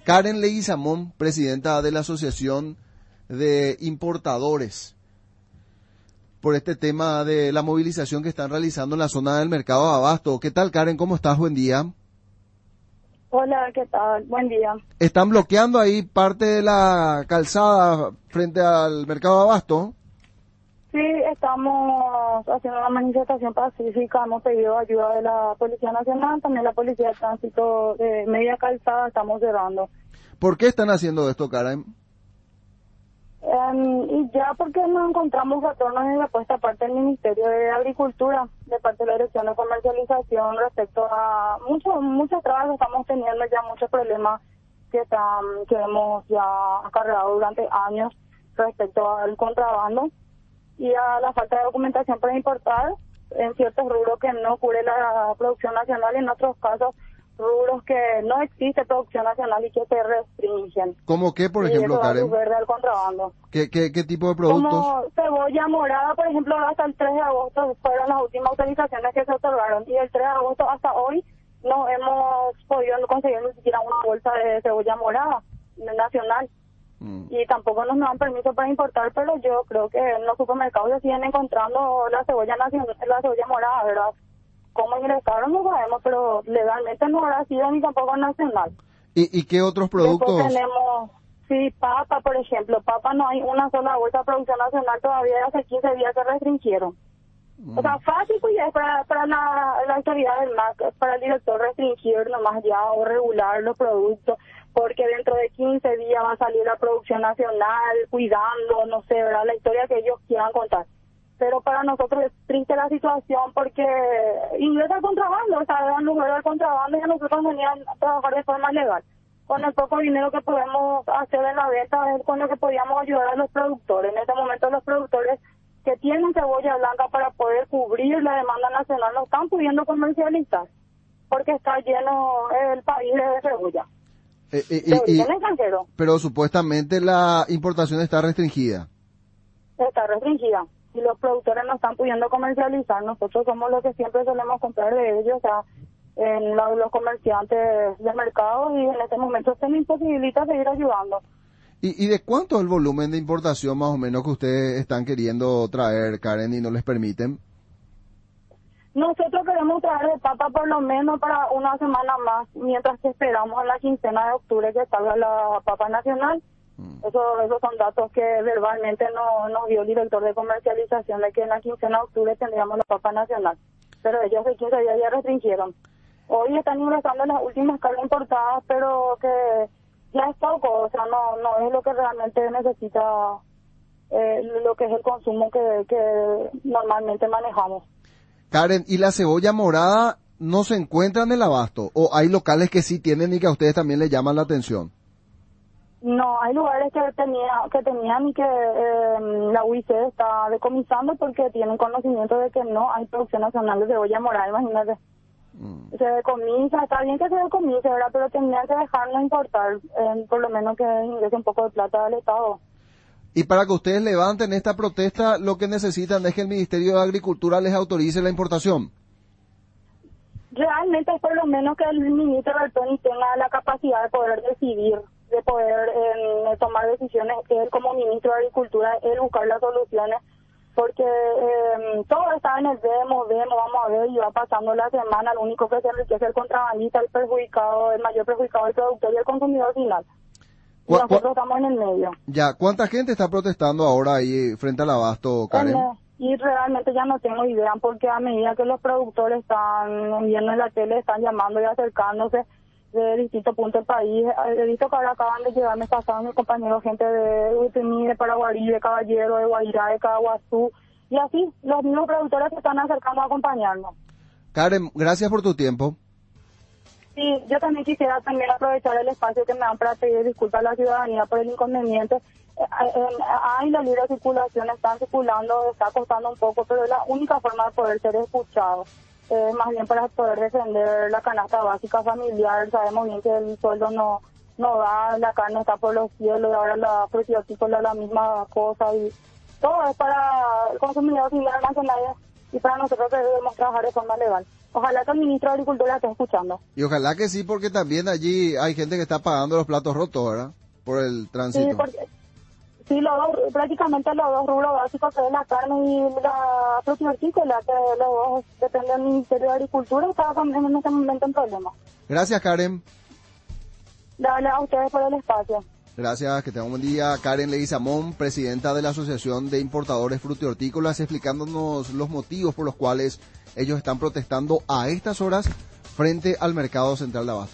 Karen Leguizamón, presidenta de la Asociación de Importadores, por este tema de la movilización que están realizando en la zona del mercado de abasto. ¿Qué tal, Karen? ¿Cómo estás? Buen día. Hola, ¿qué tal? Buen día. ¿Están bloqueando ahí parte de la calzada frente al mercado de abasto? Sí, estamos haciendo una manifestación pacífica, hemos pedido ayuda de la Policía Nacional, también la Policía de Tránsito de Media Calzada, estamos cerrando. ¿Por qué están haciendo esto, Karen? Y ya porque nos encontramos retornos en respuesta parte del Ministerio de Agricultura, de parte de la Dirección de Comercialización, respecto a muchas trabas que estamos teniendo, ya muchos problemas que hemos ya acarreado durante años respecto al contrabando y a la falta de documentación para importar en ciertos rubros que no cubre la producción nacional y en otros casos rubros que no existe producción nacional y que se restringen. ¿Cómo qué, por ejemplo, Karen? Verde al contrabando. ¿Qué tipo de productos? Como cebolla morada, por ejemplo, hasta el 3 de agosto fueron las últimas autorizaciones que se otorgaron y el 3 de agosto hasta hoy no hemos podido conseguir ni siquiera una bolsa de cebolla morada nacional. Y tampoco nos dan permiso para importar, pero yo creo que en los supermercados se siguen encontrando la cebolla nacional, la cebolla morada, ¿verdad? Cómo ingresaron no sabemos, pero legalmente no habrá sido ni tampoco nacional. ¿Y qué otros productos? Después tenemos, sí, papa, por ejemplo. Papa no hay una sola bolsa de producción nacional todavía, hace 15 días se restringieron. O sea, fácil pues ya es para la autoridad del MAC, para el director restringir nomás ya o regular los productos, porque dentro de 15 días va a salir la producción nacional, cuidando, no sé, ¿verdad? La historia que ellos quieran contar. Pero para nosotros es triste la situación porque ingresa el contrabando, o sea, dan lugar al contrabando y a nosotros venían a trabajar de forma legal. Con el poco dinero que podemos hacer en la venta es con lo que podíamos ayudar a los productores. En este momento los productores que tienen cebolla blanca para poder cubrir la demanda nacional no están pudiendo comercializar porque está lleno el país de cebolla. De origen extranjero. Pero supuestamente la importación está restringida. Está restringida. Y los productores no están pudiendo comercializar. Nosotros somos los que siempre solemos comprar de ellos, o sea, en los comerciantes del mercado, y en este momento se nos imposibilita seguir ayudando. ¿Y de cuánto es el volumen de importación más o menos que ustedes están queriendo traer, Karen, y no les permiten? Nosotros queremos traer de papa por lo menos para una semana más, mientras que esperamos en la quincena de octubre que salga la papa nacional. Esos son datos que verbalmente nos dio el director de comercialización, de que en la quincena de octubre tendríamos la papa nacional. Pero ellos de 15 días ya restringieron. Hoy están ingresando las últimas cargas importadas, pero que ya es poco, o sea, no es lo que realmente necesita, lo que es el consumo que normalmente manejamos. Karen, ¿y la cebolla morada no se encuentra en el abasto? ¿O hay locales que sí tienen y que a ustedes también les llaman la atención? No, hay lugares que tenían y que la UIC está decomisando porque tienen conocimiento de que no hay producción nacional de cebolla morada, imagínate. Se decomisa, está bien que se decomise, ¿verdad? Pero tendrían que dejarlo importar, por lo menos que ingrese un poco de plata al Estado. Y para que ustedes levanten esta protesta, lo que necesitan es que el Ministerio de Agricultura les autorice la importación. Realmente es por lo menos que el ministro Bertoni tenga la capacidad de poder decidir, de poder tomar decisiones, él como ministro de Agricultura, él buscar las soluciones, porque todo está en el vamos a ver, y va pasando la semana, lo único que se enriquece es el contrabandista, el mayor perjudicado el productor y el consumidor final. Y nosotros estamos en el medio. Ya, ¿cuánta gente está protestando ahora ahí frente al abasto, Karen? Y realmente ya no tengo idea, porque a medida que los productores están viendo en la tele, están llamando y acercándose de distintos puntos del país. He visto que ahora acaban de llegar, me pasaron mis compañeros, gente de Uitemí, de Paraguarí, de Caballero, de Guairá, de Caguazú, y así los mismos productores se están acercando a acompañarnos. Karen, gracias por tu tiempo. Sí, yo también quisiera aprovechar el espacio que me dan para pedir disculpas a la ciudadanía por el inconveniente. Hay la libre circulación, están circulando, está costando un poco, pero es la única forma de poder ser escuchado. Más bien para poder defender la canasta básica familiar. Sabemos bien que el sueldo no da, la carne está por los cielos, y ahora la probióticos es la misma cosa, y todo es para el consumidor final más que nadie, y para nosotros que debemos trabajar de forma legal. Ojalá que el ministro de Agricultura esté escuchando. Y ojalá que sí, porque también allí hay gente que está pagando los platos rotos, ¿verdad? Por el tránsito. Sí, porque sí, prácticamente los dos rubros básicos, que es la carne y la fruta y hortícola, que los dos dependen del Ministerio de Agricultura, está en este momento en problemas. Gracias, Karen. Dale a ustedes por el espacio. Gracias, que tengan un buen día. Karen Leguizamón, presidenta de la Asociación de Importadores Frutícolas, explicándonos los motivos por los cuales ellos están protestando a estas horas frente al Mercado Central de Abasto.